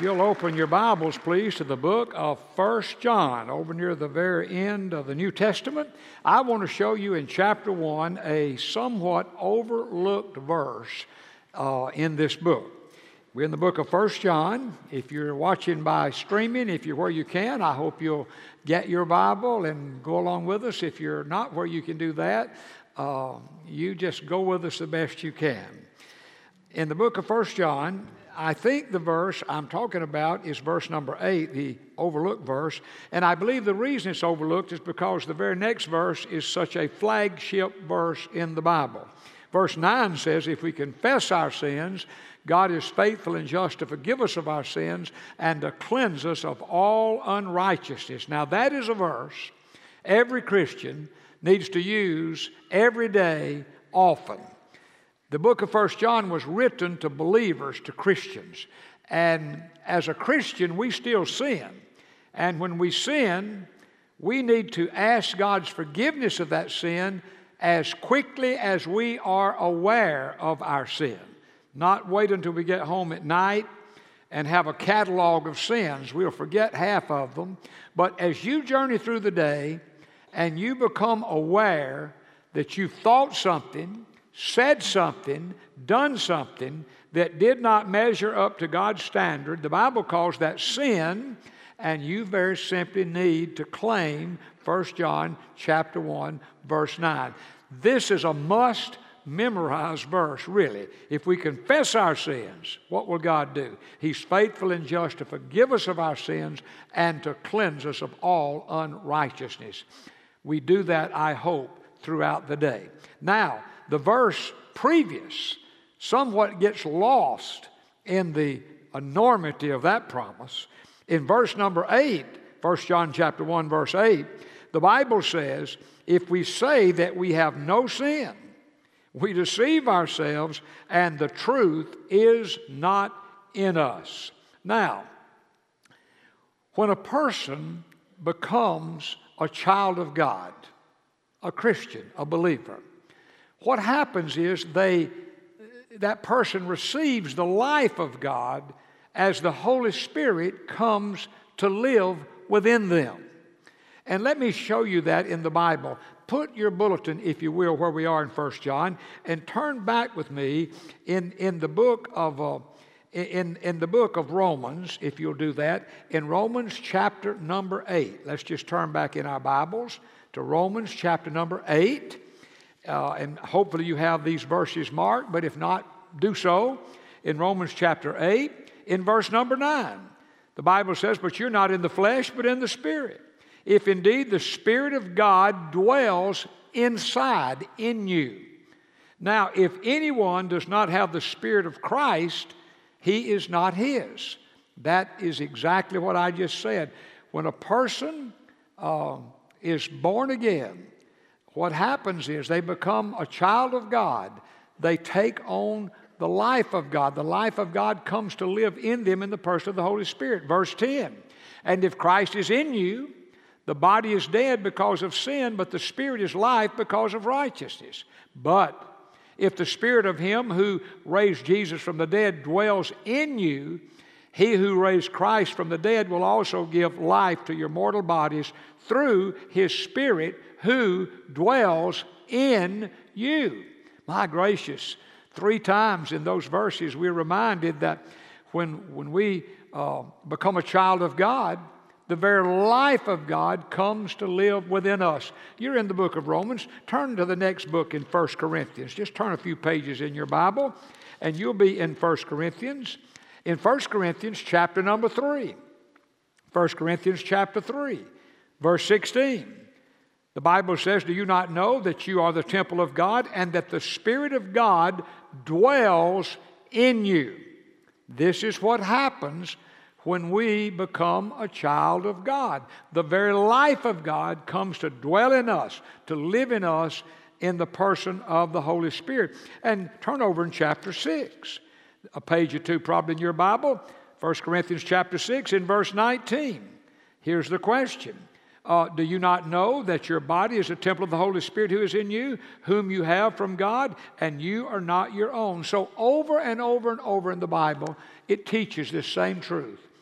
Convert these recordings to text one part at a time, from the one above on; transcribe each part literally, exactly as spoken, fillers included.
You'll open your Bibles, please, to the book of First John, over near the very end of the New Testament. I want to show you in chapter one a somewhat overlooked verse uh, in this book. We're in the book of First John. If you're watching by streaming, if you're where you can, I hope you'll get your Bible and go along with us. If you're not where you can do that, uh, you just go with us the best you can. In the book of First John, I think the verse I'm talking about is verse number eight, the overlooked verse. And I believe the reason it's overlooked is because the very next verse is such a flagship verse in the Bible. Verse nine says, if we confess our sins, God is faithful and just to forgive us of our sins and to cleanse us of all unrighteousness. Now that is a verse every Christian needs to use every day, often. The book of First John was written to believers, to Christians. And as a Christian, we still sin. And when we sin, we need to ask God's forgiveness of that sin as quickly as we are aware of our sin. Not wait until we get home at night and have a catalog of sins. We'll forget half of them. But as you journey through the day and you become aware that you've thought something, said something, done something that did not measure up to God's standard, the Bible calls that sin, and you very simply need to claim First John chapter one, verse nine. This is a must memorize verse, really. If we confess our sins, what will God do? He's faithful and just to forgive us of our sins and to cleanse us of all unrighteousness. We do that, I hope, throughout the day. Now, the verse previous somewhat gets lost in the enormity of that promise. In verse number eight, First John chapter one, verse eight, the Bible says, if we say that we have no sin, we deceive ourselves and the truth is not in us. Now, when a person becomes a child of God, a Christian, a believer, what happens is they, that person receives the life of God as the Holy Spirit comes to live within them. And let me show you that in the Bible. Put your bulletin, if you will, where we are in First John, and turn back with me in, in the book of uh, in, in the book of Romans, if you'll do that, in Romans chapter number eight. Let's just turn back in our Bibles to Romans chapter number eight. Uh, and hopefully you have these verses marked, but if not, do so. In Romans chapter eight, in verse number nine, the Bible says, but you're not in the flesh, but in the Spirit. If indeed the Spirit of God dwells inside in you. Now, if anyone does not have the Spirit of Christ, he is not his. That is exactly what I just said. When a person uh, is born again, what happens is they become a child of God. They take on the life of God. The life of God comes to live in them in the person of the Holy Spirit. Verse ten, and if Christ is in you, the body is dead because of sin, but the Spirit is life because of righteousness. But if the Spirit of Him who raised Jesus from the dead dwells in you, He who raised Christ from the dead will also give life to your mortal bodies through His Spirit who dwells in you. My gracious, three times in those verses we're reminded that when, when we uh, become a child of God, the very life of God comes to live within us. You're in the book of Romans. Turn to the next book in First Corinthians. Just turn a few pages in your Bible, and you'll be in First Corinthians. In First Corinthians chapter number three. First Corinthians chapter three, verse sixteen. The Bible says, do you not know that you are the temple of God and that the Spirit of God dwells in you? This is what happens when we become a child of God. The very life of God comes to dwell in us, to live in us in the person of the Holy Spirit. And turn over in chapter six, a page or two probably in your Bible, First Corinthians chapter six in verse nineteen. Here's the question. Uh, do you not know that your body is a temple of the Holy Spirit who is in you, whom you have from God, and you are not your own? So over and over and over in the Bible, it teaches this same truth.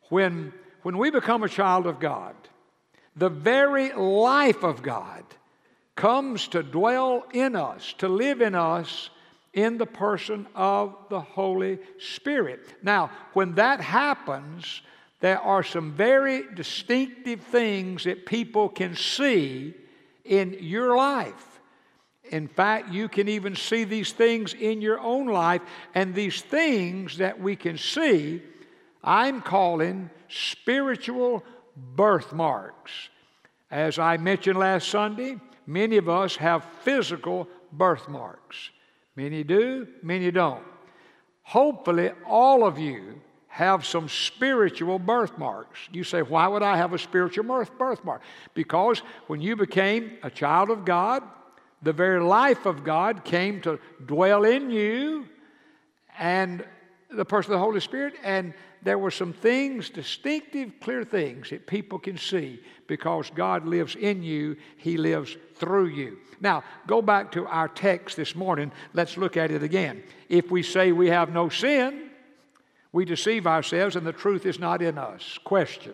When, when we become a child of God, the very life of God comes to dwell in us, to live in us in the person of the Holy Spirit. Now, when that happens, there are some very distinctive things that people can see in your life. In fact, you can even see these things in your own life, and these things that we can see, I'm calling spiritual birthmarks. As I mentioned last Sunday, many of us have physical birthmarks. Many do, many don't. Hopefully, all of you have some spiritual birthmarks. You say, why would I have a spiritual birthmark? Because when you became a child of God, the very life of God came to dwell in you and the person of the Holy Spirit, and there were some things, distinctive, clear things that people can see because God lives in you, He lives through you. Now, go back to our text this morning. Let's look at it again. If we say we have no sin, we deceive ourselves and the truth is not in us. Question: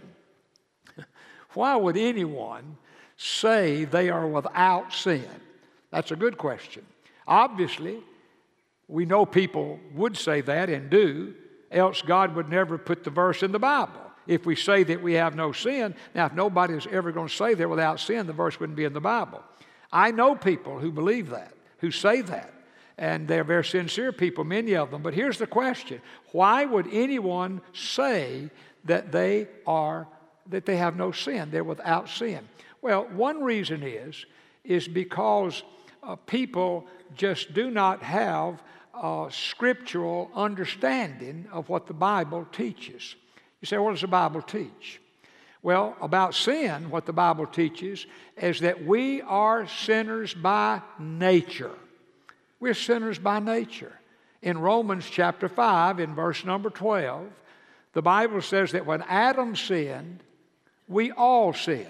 why would anyone say they are without sin? That's a good question. Obviously, we know people would say that and do, else God would never put the verse in the Bible. If we say that we have no sin, now if nobody's ever going to say they're without sin, the verse wouldn't be in the Bible. I know people who believe that, who say that, and they're very sincere people, many of them. But here's the question: why would anyone say that they are, that they have no sin, they're without sin? Well, one reason is, is because uh, people just do not have uh, scriptural understanding of what the Bible teaches. You say, what does the Bible teach? Well, about sin, what the Bible teaches is that we are sinners by nature. We're sinners by nature. In Romans chapter five, in verse number twelve, the Bible says that when Adam sinned, we all sinned.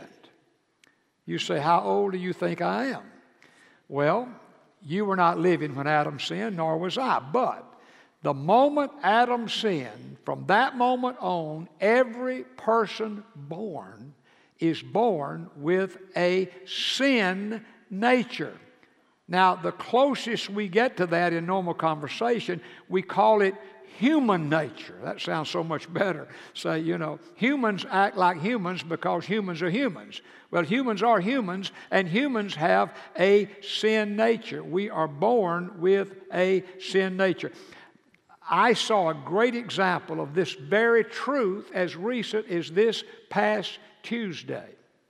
You say, how old do you think I am? Well, you were not living when Adam sinned, nor was I. But the moment Adam sinned, from that moment on, every person born is born with a sin nature. Now, the closest we get to that in normal conversation, we call it human nature. That sounds so much better. Say, you know, humans act like humans because humans are humans. Well, humans are humans, and humans have a sin nature. We are born with a sin nature. I saw a great example of this very truth as recent as this past Tuesday.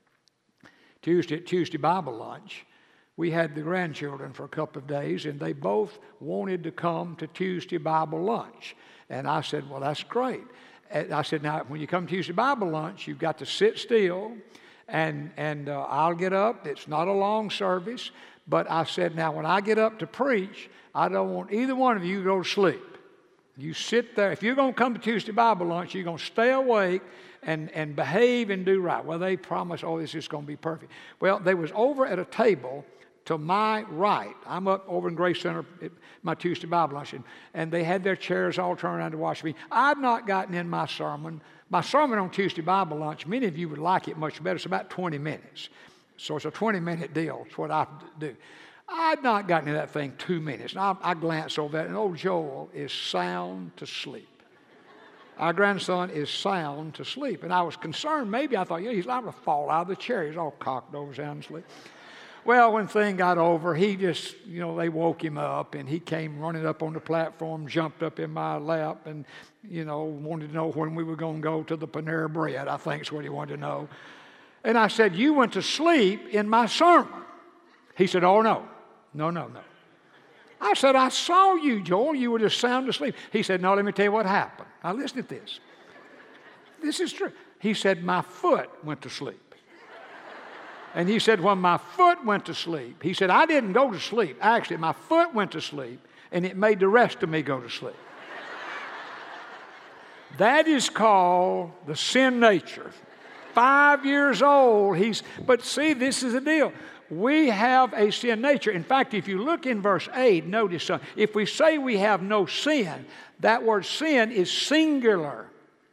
Tuesday at Tuesday Bible lunch, we had the grandchildren for a couple of days, and they both wanted to come to Tuesday Bible lunch. And I said, well, that's great. And I said, now, when you come to Tuesday Bible lunch, you've got to sit still, and, and uh, I'll get up. It's not a long service. But I said, now, when I get up to preach, I don't want either one of you to go to sleep. You sit there. If you're going to come to Tuesday Bible lunch, you're going to stay awake and, and behave and do right. Well, they promised, oh, this is going to be perfect. Well, they was over at a table to my right. I'm up over in Grace Center at my Tuesday Bible lunch, and, and they had their chairs all turned around to watch me. I've not gotten in my sermon. My sermon on Tuesday Bible lunch, many of you would like it much better. It's about twenty minutes. So it's a twenty-minute deal. It's what I do. I'd not gotten in that thing two minutes. And I, I glanced over that, and old Joel is sound to sleep. Our grandson is sound to sleep. And I was concerned. Maybe I thought, yeah, he's liable to fall out of the chair. He's all cocked over, sound asleep. Well, when the thing got over, he just, you know, they woke him up, and he came running up on the platform, jumped up in my lap, and, you know, wanted to know when we were going to go to the Panera Bread. I think is what he wanted to know. And I said, you went to sleep in my sermon. He said, oh, no. No, no, no. I said, I saw you, Joel. You were just sound asleep. He said, no, let me tell you what happened. Now, listen to this. This is true. He said, my foot went to sleep. And he said, when my foot went to sleep, he said, I didn't go to sleep. Actually, my foot went to sleep, and it made the rest of me go to sleep. That is called the sin nature. Five years old, he's, but see, this is the deal. We have a sin nature. In fact, if you look in verse eight, notice something. If we say we have no sin, that word sin is singular.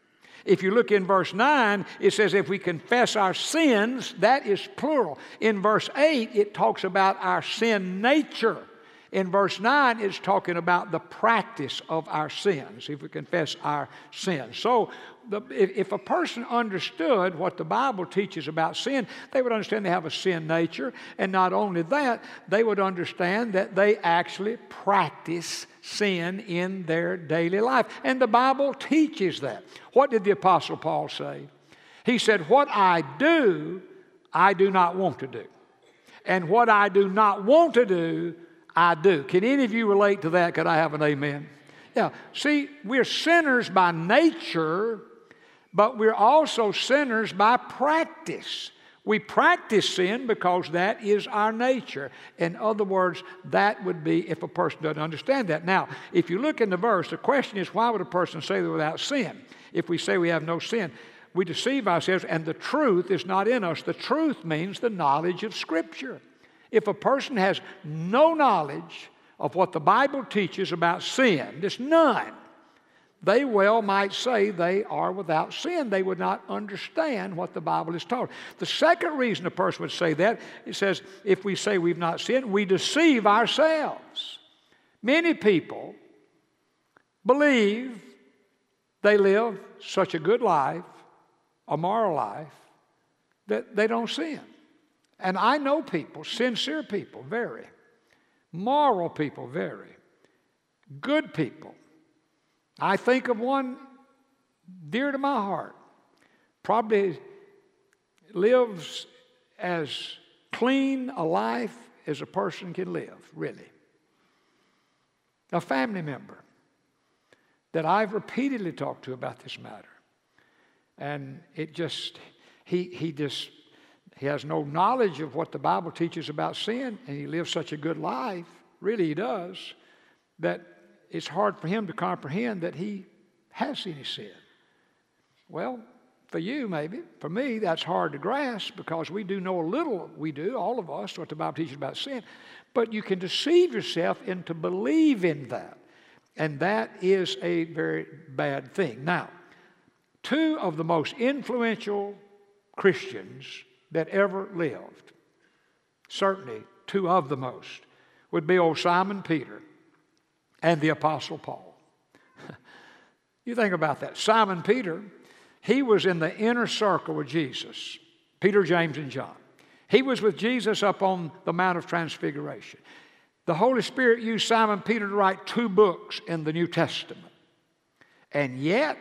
If you look in verse nine, it says if we confess our sins, that is plural. In verse eight, it talks about our sin nature. In verse nine, it's talking about the practice of our sins, if we confess our sins. So the, if, if a person understood what the Bible teaches about sin, they would understand they have a sin nature. And not only that, they would understand that they actually practice sin in their daily life. And the Bible teaches that. What did the Apostle Paul say? He said, what I do, I do not want to do. And what I do not want to do, I do. Can any of you relate to that? Could I have an amen? Yeah. See, we're sinners by nature, but we're also sinners by practice. We practice sin because that is our nature. In other words, that would be if a person doesn't understand that. Now, if you look in the verse, the question is, why would a person say they're without sin? If we say we have no sin, we deceive ourselves, and the truth is not in us. The truth means the knowledge of Scripture. If a person has no knowledge of what the Bible teaches about sin, there's none, they well might say they are without sin. They would not understand what the Bible is taught. The second reason a person would say that, it says, if we say we've not sinned, we deceive ourselves. Many people believe they live such a good life, a moral life, that they don't sin. And I know people, sincere people, very. Moral people, very. Good people. I think of one dear to my heart. Probably lives as clean a life as a person can live, really. A family member that I've repeatedly talked to about this matter. And it just, he, he just, he has no knowledge of what the Bible teaches about sin, and he lives such a good life, really he does, that it's hard for him to comprehend that he has any sin. Well, for you maybe, for me that's hard to grasp because we do know a little, we do, all of us, what the Bible teaches about sin, but you can deceive yourself into believing that, and that is a very bad thing. Now, two of the most influential Christians that ever lived, certainly two of the most, would be old Simon Peter and the Apostle Paul. You think about that. Simon Peter, he was in the inner circle with Jesus, Peter, James, and John. He was with Jesus up on the Mount of Transfiguration. The Holy Spirit used Simon Peter to write two books in the New Testament. And yet,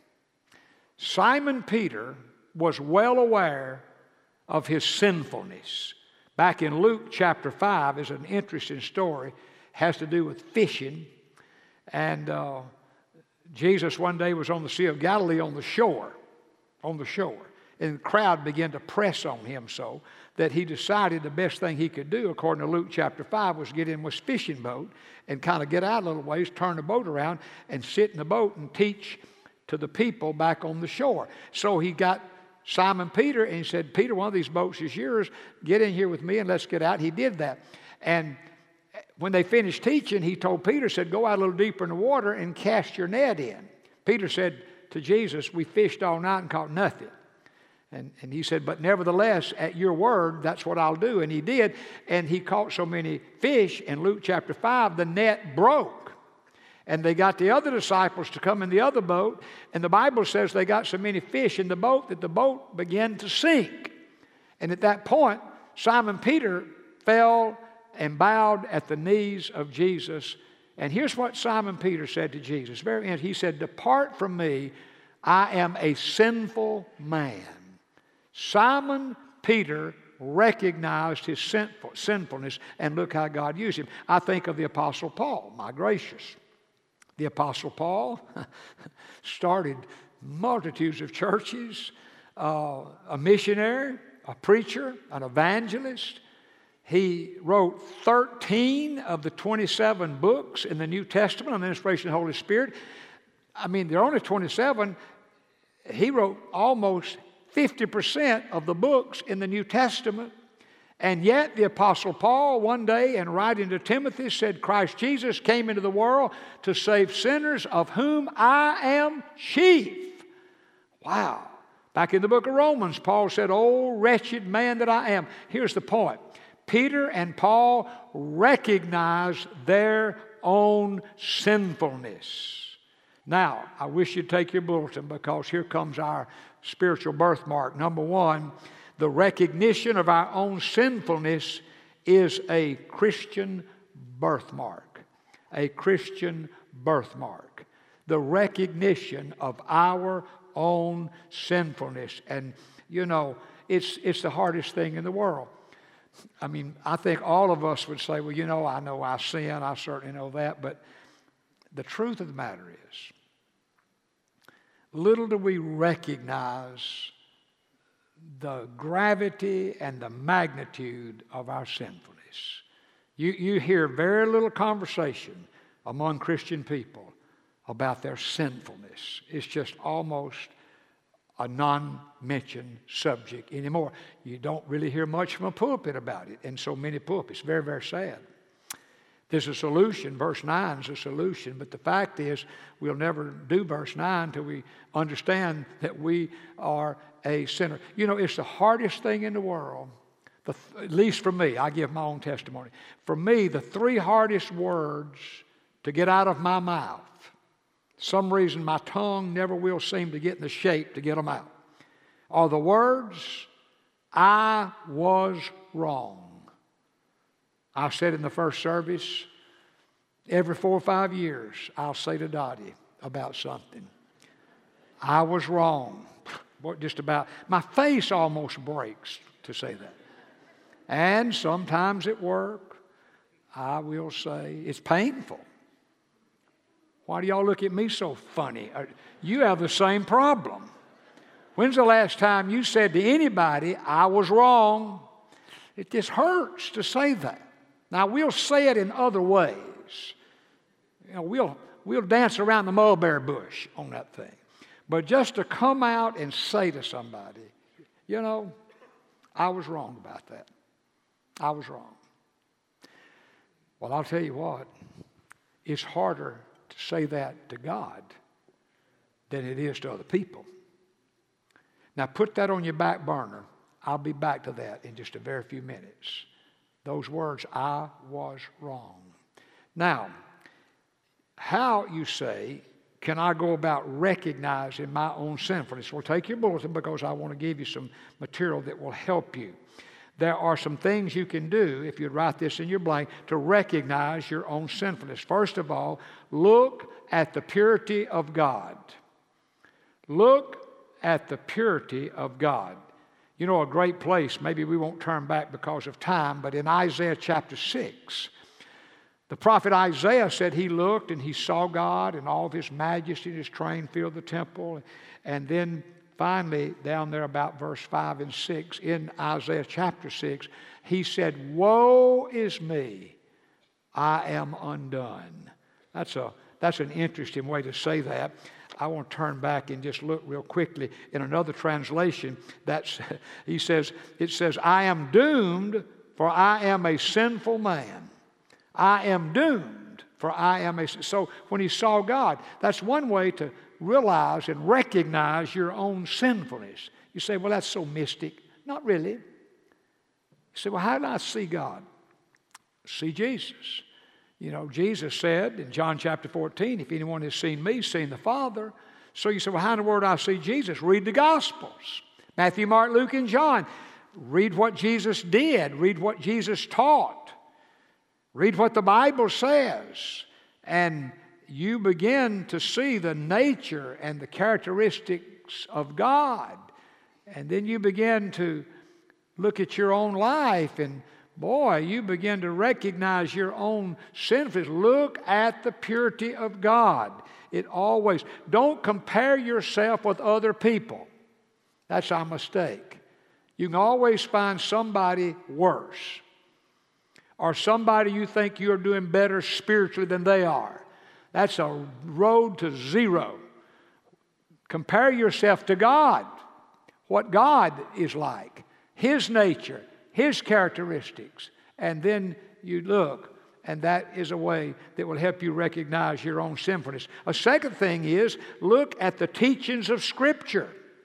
Simon Peter was well aware of his sinfulness. Back in Luke chapter five is an interesting story. Has to do with fishing. And uh, Jesus one day was on the Sea of Galilee on the shore, on the shore. And the crowd began to press on him so that he decided the best thing he could do, according to Luke chapter five, was get in his fishing boat and kind of get out a little ways, turn the boat around, and sit in the boat and teach to the people back on the shore. So he got Simon Peter and he said, Peter, one of these boats is yours. Get in here with me and let's get out. He did that. And when they finished teaching, he told Peter, said, go out a little deeper in the water and cast your net in. Peter said to Jesus, we fished all night and caught nothing. And, and he said, but nevertheless, at your word, that's what I'll do. And he did. And he caught so many fish in Luke chapter five, the net broke. And they got the other disciples to come in the other boat. And the Bible says they got so many fish in the boat that the boat began to sink. And at that point, Simon Peter fell and bowed at the knees of Jesus. And here's what Simon Peter said to Jesus. Very end, he said, depart from me, I am a sinful man. Simon Peter recognized his sinful, sinfulness, and look how God used him. I think of the Apostle Paul, my gracious. The Apostle Paul started multitudes of churches, uh, a missionary, a preacher, an evangelist. He wrote thirteen of the twenty-seven books in the New Testament on the inspiration of the Holy Spirit. I mean, there are only twenty-seven. He wrote almost fifty percent of the books in the New Testament. And yet the Apostle Paul one day in writing to Timothy said, Christ Jesus came into the world to save sinners of whom I am chief. Wow. Back in the book of Romans, Paul said, "Oh, wretched man that I am." Here's the point. Peter and Paul recognize their own sinfulness. Now, I wish you'd take your bulletin, because here comes our spiritual birthmark. Number one, the recognition of our own sinfulness is a Christian birthmark. A Christian birthmark. The recognition of our own sinfulness. And, you know, it's, it's the hardest thing in the world. I mean, I think all of us would say, well, you know, I know I sin, I certainly know that, but the truth of the matter is, little do we recognize the gravity and the magnitude of our sinfulness. You, you hear very little conversation among Christian people about their sinfulness. It's just almost a non-mentioned subject anymore. You don't really hear much from a pulpit about it in so many pulpits. Very, very sad. There's a solution. Verse nine is a solution, but the fact is we'll never do verse nine until we understand that we are a sinner. You know, it's the hardest thing in the world, the, at least for me. I give my own testimony. For me, the three hardest words to get out of my mouth, some reason my tongue never will seem to get in the shape to get them out, are the words, "I was wrong." I said in the first service, every four or five years, I'll say to Dottie about something. I was wrong. Just about, my face almost breaks to say that. And sometimes at work, I will say, it's painful. Why do y'all look at me so funny? You have the same problem. When's the last time you said to anybody, "I was wrong"? It just hurts to say that. Now, we'll say it in other ways. You know, we'll, we'll dance around the mulberry bush on that thing. But just to come out and say to somebody, you know, I was wrong about that. I was wrong. Well, I'll tell you what, it's harder to say that to God than it is to other people. Now, put that on your back burner. I'll be back to that in just a very few minutes. Those words, "I was wrong." Now, how, you say, can I go about recognizing my own sinfulness? Well, take your bulletin, because I want to give you some material that will help you. There are some things you can do, if you'd write this in your blank, to recognize your own sinfulness. First of all, look at the purity of God. Look at the purity of God. You know, a great place, maybe we won't turn back because of time, but in Isaiah chapter six, the prophet Isaiah said he looked and he saw God and all of His majesty and His train filled the temple. And then finally, down there about verse five and six, in Isaiah chapter six, he said, "Woe is me, I am undone." That's a that's an interesting way to say that. I want to turn back and just look real quickly in another translation. That's he says it says, "I am doomed, for I am a sinful man." I am doomed, for I am a... So when he saw God, that's one way to realize and recognize your own sinfulness. You say, well, that's so mystic. Not really. You say, well, how did I see God? See Jesus. You know, Jesus said in John chapter fourteen, "If anyone has seen me, seen the Father." So you say, well, how in the world do I see Jesus? Read the Gospels. Matthew, Mark, Luke, and John. Read what Jesus did. Read what Jesus taught. Read what the Bible says, and you begin to see the nature and the characteristics of God. And then you begin to look at your own life, and boy, you begin to recognize your own sinfulness. Look at the purity of God. It always, don't compare yourself with other people. That's our mistake. You can always find somebody worse, or somebody you think you're doing better spiritually than they are. That's a road to zero. Compare yourself to God, what God is like, His nature, His characteristics, and then you look, and that is a way that will help you recognize your own sinfulness. A second thing is, look at the teachings of Scripture.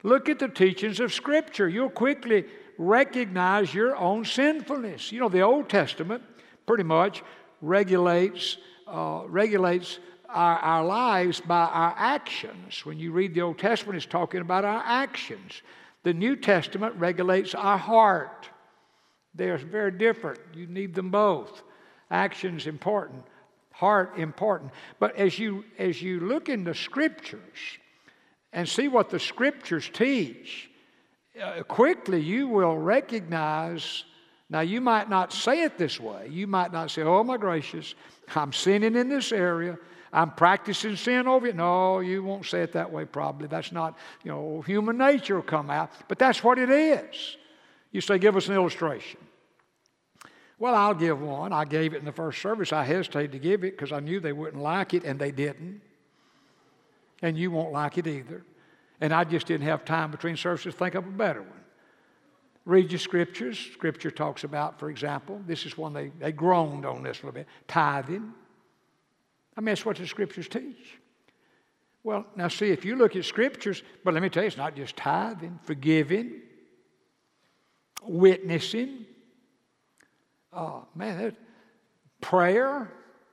Look at the teachings of Scripture. You'll quickly recognize your own sinfulness. You know, the Old Testament pretty much regulates, uh, regulates our, our lives by our actions. When you read the Old Testament, it's talking about our actions. The New Testament regulates our heart. They're very different. You need them both. Action's important, heart important. But as you, as you look in the Scriptures and see what the Scriptures teach, uh, quickly you will recognize. Now, you might not say it this way. You might not say, oh, my gracious, I'm sinning in this area. I'm practicing sin over it. No, you won't say it that way probably. That's not, you know, human nature will come out. But that's what it is. You say, give us an illustration. Well, I'll give one. I gave it in the first service. I hesitated to give it because I knew they wouldn't like it, and they didn't. And you won't like it either. And I just didn't have time between services to think of a better one. Read your Scriptures. Scripture talks about, for example, this is one they, they groaned on this a little bit, tithing. I mean, that's what the Scriptures teach. Well, now see, if you look at Scriptures, but let me tell you, it's not just tithing, forgiving, witnessing, oh, man, that, prayer,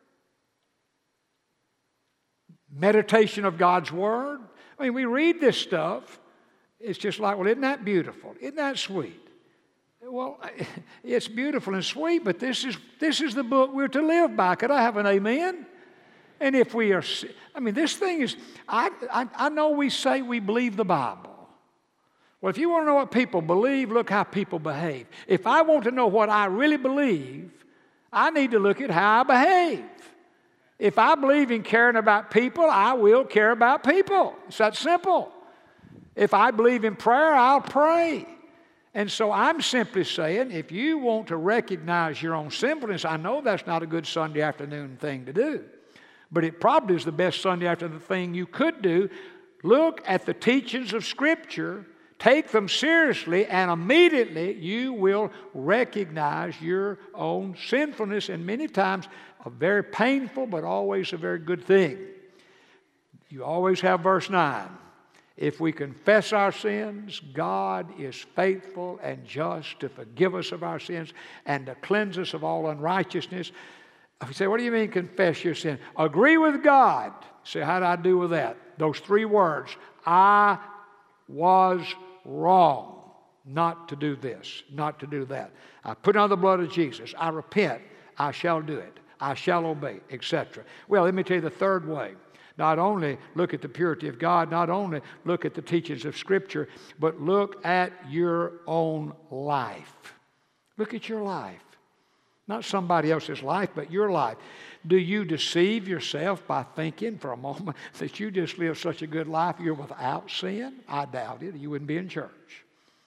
meditation of God's Word. I mean, we read this stuff. It's just like, well, isn't that beautiful? Isn't that sweet? Well, it's beautiful and sweet, but this is, this is the book we're to live by. Could I have an amen? And if we are, I mean, this thing is, I, I, I know we say we believe the Bible. Well, if you want to know what people believe, look how people behave. If I want to know what I really believe, I need to look at how I behave. If I believe in caring about people, I will care about people. It's that simple. If I believe in prayer, I'll pray. And so I'm simply saying, if you want to recognize your own sinfulness, I know that's not a good Sunday afternoon thing to do. But it probably is the best Sunday afternoon thing you could do. Look at the teachings of Scripture, take them seriously, and immediately you will recognize your own sinfulness, and many times a very painful but always a very good thing. You always have verse nine. If we confess our sins, God is faithful and just to forgive us of our sins and to cleanse us of all unrighteousness. You say, what do you mean confess your sin? Agree with God. Say, how do I do with that? Those three words. I was wrong not to do this, not to do that. I put on the blood of Jesus. I repent. I shall do it. I shall obey, et cetera. Well, let me tell you the third way. Not only look at the purity of God, not only look at the teachings of Scripture, but look at your own life. Look at your life. Not somebody else's life, but your life. Do you deceive yourself by thinking for a moment that you just live such a good life, you're without sin? I doubt it. You wouldn't be in church.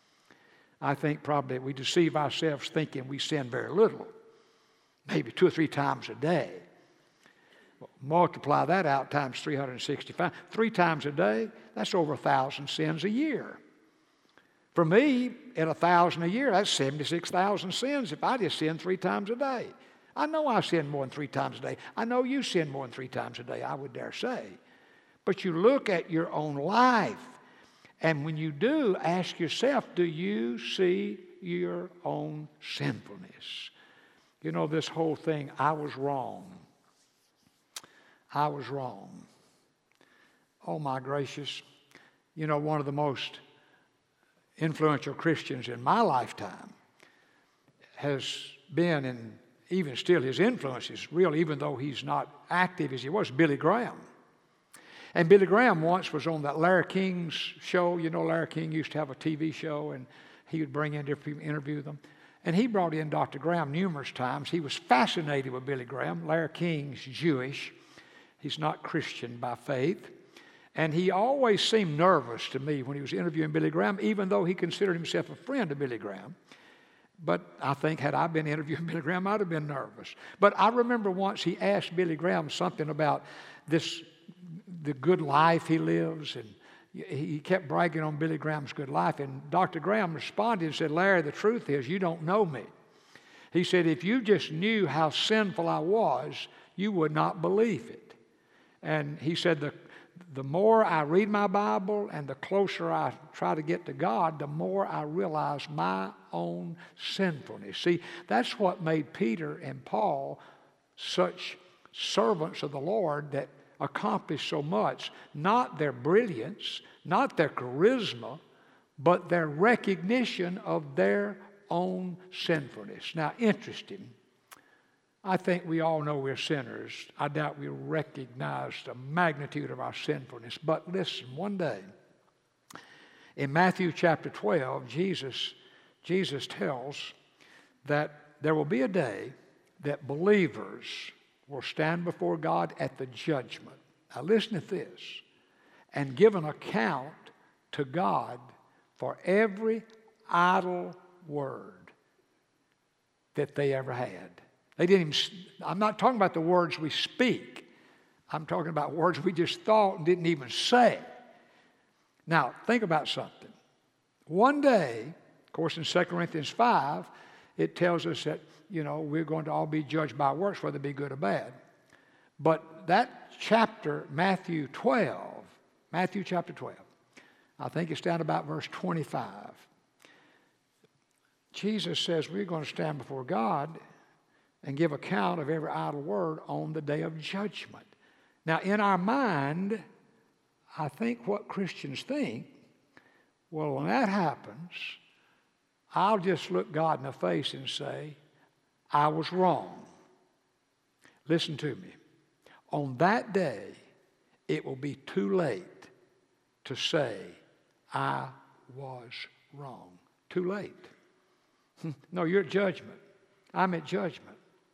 I think probably we deceive ourselves thinking we sin very little, maybe two or three times a day. Multiply that out times three hundred sixty-five. Three times a day, that's over a thousand sins a year. For me, at a thousand a year, that's seventy-six thousand sins if I just sin three times a day. I know I sin more than three times a day. I know you sin more than three times a day, I would dare say. But you look at your own life, and when you do, ask yourself, do you see your own sinfulness? You know, this whole thing, I was wrong. I was wrong. Oh, my gracious. You know, one of the most influential Christians in my lifetime has been, and even still his influence is real, even though he's not active as he was, Billy Graham. And Billy Graham once was on that Larry King's show. You know, Larry King used to have a T V show, and he would bring in different people, interview them. And he brought in Doctor Graham numerous times. He was fascinated with Billy Graham. Larry King's Jewish. He's not Christian by faith. And he always seemed nervous to me when he was interviewing Billy Graham, even though he considered himself a friend of Billy Graham. But I think had I been interviewing Billy Graham, I'd have been nervous. But I remember once he asked Billy Graham something about this, the good life he lives, and he kept bragging on Billy Graham's good life. And Doctor Graham responded and said, Larry, the truth is you don't know me. He said, if you just knew how sinful I was, you would not believe it. And he said the the more I read my Bible and the closer I try to get to God, the more I realize my own sinfulness. See, that's what made Peter and Paul such servants of the Lord that accomplished so much. Not their brilliance, not their charisma, but their recognition of their own sinfulness. Now, interesting. I think we all know we're sinners. I doubt we recognize the magnitude of our sinfulness. But listen, one day, in Matthew chapter twelve, Jesus, Jesus tells that there will be a day that believers will stand before God at the judgment. Now listen to this. And give an account to God for every idle word that they ever had. They didn't even, I'm not talking about the words we speak. I'm talking about words we just thought and didn't even say. Now, think about something. One day, of course, in Second Corinthians five, it tells us that, you know, we're going to all be judged by works, whether it be good or bad. But that chapter, Matthew twelve, Matthew chapter twelve, I think it's down about verse twenty-five. Jesus says we're going to stand before God and give account of every idle word on the day of judgment. Now, in our mind, I think what Christians think, well, when that happens, I'll just look God in the face and say, I was wrong. Listen to me. On that day, it will be too late to say, I was wrong. Too late. No, you're at judgment. I'm at judgment.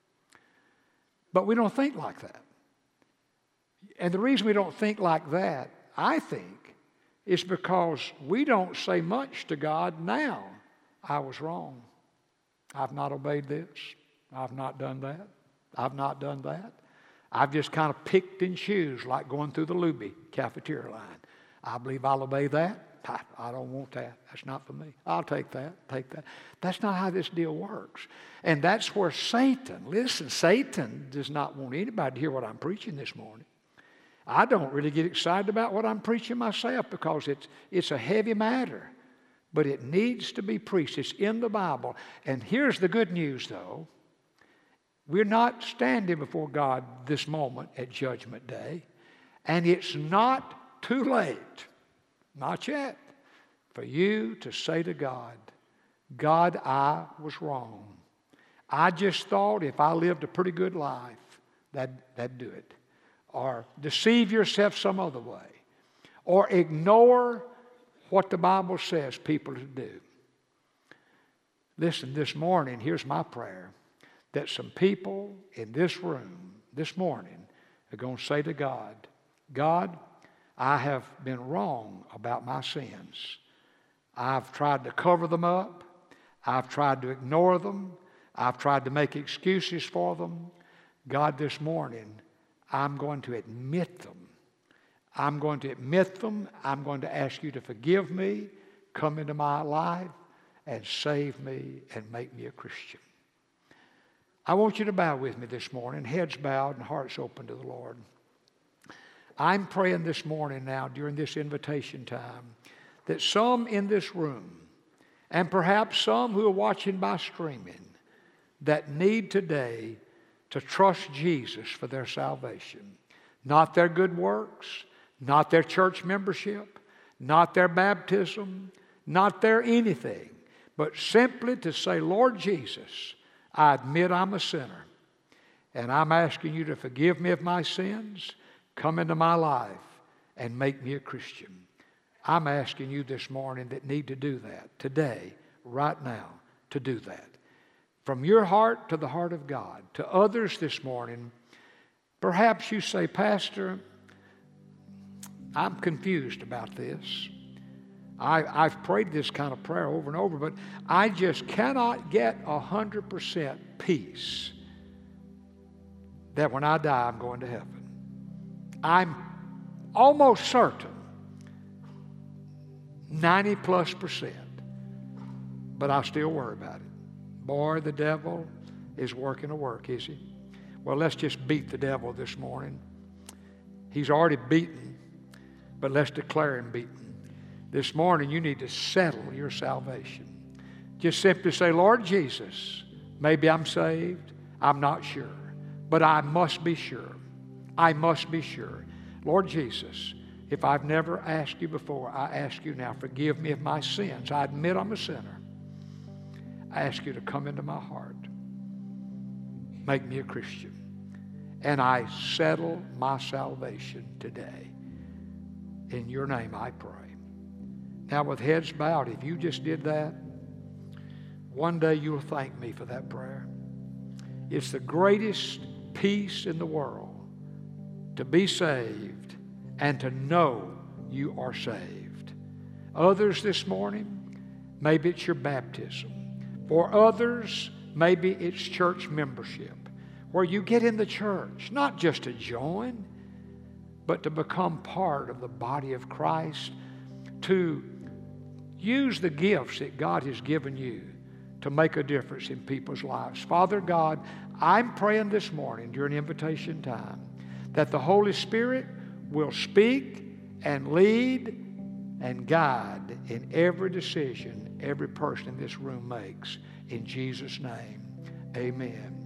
But we don't think like that. And the reason we don't think like that, I think, is because we don't say much to God now. I was wrong. I've not obeyed this. I've not done that. I've not done that. I've just kind of picked and choose, like going through the Luby cafeteria line. I believe I'll obey that. I, I don't want that. That's not for me. I'll take that, take that. That's not how this deal works. And that's where Satan, listen, Satan does not want anybody to hear what I'm preaching this morning. I don't really get excited about what I'm preaching myself because it's, it's a heavy matter. But it needs to be preached. It's in the Bible. And here's the good news, though. We're not standing before God this moment at Judgment Day. And it's not too late, not yet, for you to say to God, God, I was wrong. I just thought if I lived a pretty good life, that, that'd do it. Or deceive yourself some other way. Or ignore what the Bible says people to do. Listen, this morning, here's my prayer, that some people in this room this morning are going to say to God, God, I have been wrong about my sins. I've tried to cover them up. I've tried to ignore them. I've tried to make excuses for them. God, this morning, I'm going to admit them. I'm going to admit them. I'm going to ask you to forgive me, come into my life, and save me and make me a Christian. I want you to bow with me this morning, heads bowed and hearts open to the Lord. I'm praying this morning now during this invitation time that some in this room, and perhaps some who are watching by streaming, that need today to trust Jesus for their salvation. Not their good works, not their church membership, not their baptism, not their anything, but simply to say, Lord Jesus, I admit I'm a sinner, and I'm asking you to forgive me of my sins, come into my life, and make me a Christian. I'm asking you this morning that need to do that, today, right now, to do that. From your heart to the heart of God. To others this morning, perhaps you say, Pastor, I'm confused about this. I, I've prayed this kind of prayer over and over, but I just cannot get one hundred percent peace that when I die, I'm going to heaven. I'm almost certain, ninety plus percent, but I still worry about it. Boy, the devil is working a work, is he? Well, let's just beat the devil this morning. He's already beaten. but let's declare him beaten. This morning, you need to settle your salvation. Just simply say, Lord Jesus, maybe I'm saved. I'm not sure. But I must be sure. I must be sure. Lord Jesus, if I've never asked you before, I ask you now, forgive me of my sins. I admit I'm a sinner. I ask you to come into my heart. Make me a Christian. And I settle my salvation today. In your name I pray. Now with heads bowed, if you just did that, one day you'll thank me for that prayer. It's the greatest peace in the world to be saved and to know you are saved. Others this morning, maybe it's your baptism. For others, maybe it's church membership, where you get in the church, not just to join, but to become part of the body of Christ, to use the gifts that God has given you to make a difference in people's lives. Father God, I'm praying this morning during invitation time that the Holy Spirit will speak and lead and guide in every decision every person in this room makes. In Jesus' name, amen.